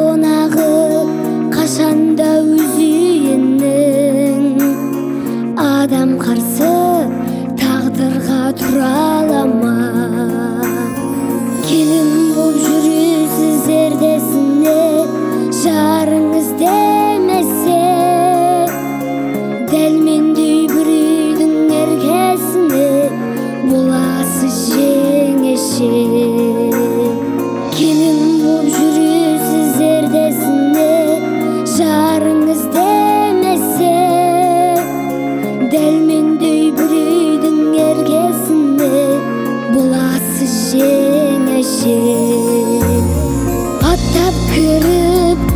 қонағы қашанда өз үйінің. Адам қарсы тағдырға тұра ала ма? Келін боп жүресіз ердесіне, жарыңыз демесе. Дәл мендей бір үйдің еркесіне боласыз жеңеше. Келін боп жүресіз ердесіне, жарыңыз демесе. Дәл мендей бір үйдің еркесіне боласыз жеңеше. Аттап кіріп